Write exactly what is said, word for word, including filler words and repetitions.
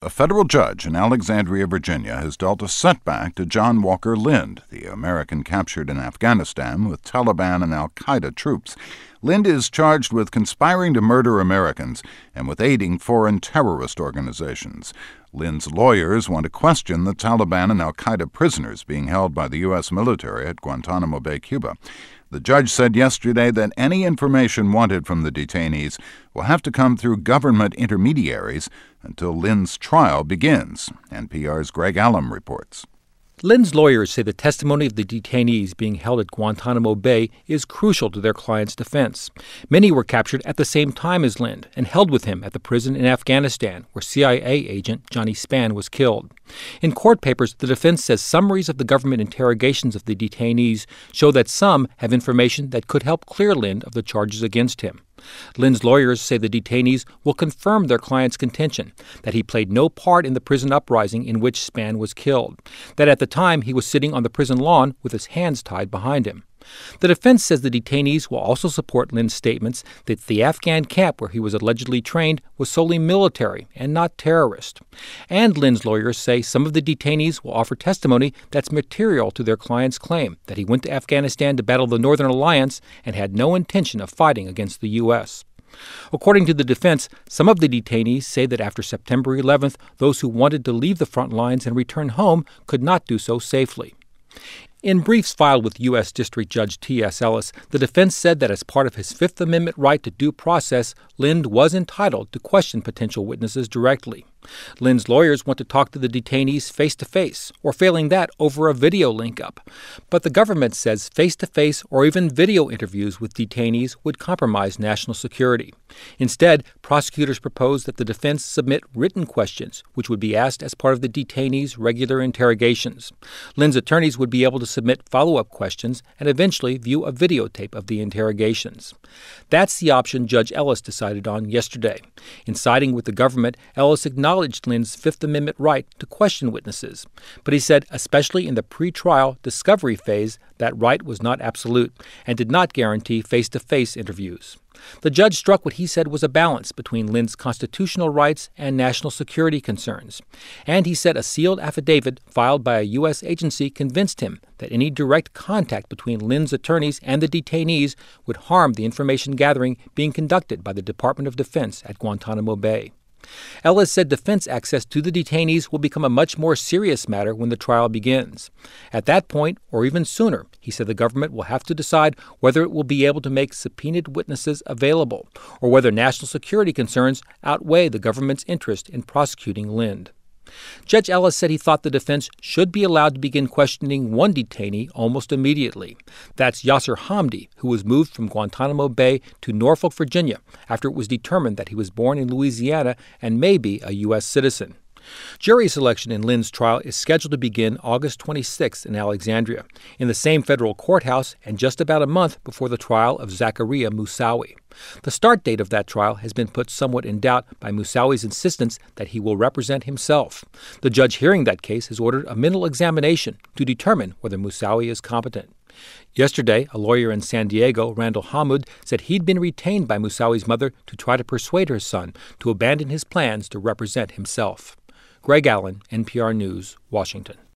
A federal judge in Alexandria, Virginia, has dealt a setback to John Walker Lind, the American captured in Afghanistan with Taliban and al-Qaeda troops. Lind is charged with conspiring to murder Americans and with aiding foreign terrorist organizations. Lind's lawyers want to question the Taliban and al-Qaeda prisoners being held by the U S military at Guantanamo Bay, Cuba. The judge said yesterday that any information wanted from the detainees will have to come through government intermediaries until Lind's trial begins. N P R's Greg Allen reports. Lind's lawyers say the testimony of the detainees being held at Guantanamo Bay is crucial to their client's defense. Many were captured at the same time as Lind and held with him at the prison in Afghanistan, where C I A agent Johnny Spann was killed. In court papers, the defense says summaries of the government interrogations of the detainees show that some have information that could help clear Lind of the charges against him. Lind's lawyers say the detainees will confirm their client's contention that he played no part in the prison uprising in which Spann was killed, that at the time he was sitting on the prison lawn with his hands tied behind him. The defense says the detainees will also support Lind's statements that the Afghan camp where he was allegedly trained was solely military and not terrorist. And Lind's lawyers say some of the detainees will offer testimony that's material to their client's claim that he went to Afghanistan to battle the Northern Alliance and had no intention of fighting against the U S. According to the defense, some of the detainees say that after September eleventh, those who wanted to leave the front lines and return home could not do so safely. In briefs filed with U S. District Judge T S. Ellis, the defense said that as part of his Fifth Amendment right to due process, Lind was entitled to question potential witnesses directly. Lind's lawyers want to talk to the detainees face-to-face, or failing that, over a video link-up. But the government says face-to-face or even video interviews with detainees would compromise national security. Instead, prosecutors propose that the defense submit written questions, which would be asked as part of the detainees' regular interrogations. Lind's attorneys would be able to submit follow-up questions and eventually view a videotape of the interrogations. That's the option Judge Ellis decided on yesterday. In siding with the government, Ellis acknowledged Lind's Fifth Amendment right to question witnesses. But he said, especially in the pre-trial discovery phase, that right was not absolute and did not guarantee face-to-face interviews. The judge struck what he said was a balance between Lind's constitutional rights and national security concerns. And he said a sealed affidavit filed by a U S agency convinced him that any direct contact between Lind's attorneys and the detainees would harm the information gathering being conducted by the Department of Defense at Guantanamo Bay. Ellis said defense access to the detainees will become a much more serious matter when the trial begins. At that point, or even sooner, he said the government will have to decide whether it will be able to make subpoenaed witnesses available, or whether national security concerns outweigh the government's interest in prosecuting Lind. Judge Ellis said he thought the defense should be allowed to begin questioning one detainee almost immediately. That's Yasser Hamdi, who was moved from Guantanamo Bay to Norfolk, Virginia, after it was determined that he was born in Louisiana and may be a U S citizen. Jury selection in Lind's trial is scheduled to begin August twenty-sixth in Alexandria, in the same federal courthouse and just about a month before the trial of Zakaria Moussaoui. The start date of that trial has been put somewhat in doubt by Moussaoui's insistence that he will represent himself. The judge hearing that case has ordered a mental examination to determine whether Moussaoui is competent. Yesterday, a lawyer in San Diego, Randall Hammoud, said he'd been retained by Moussaoui's mother to try to persuade her son to abandon his plans to represent himself. Greg Allen, N P R News, Washington.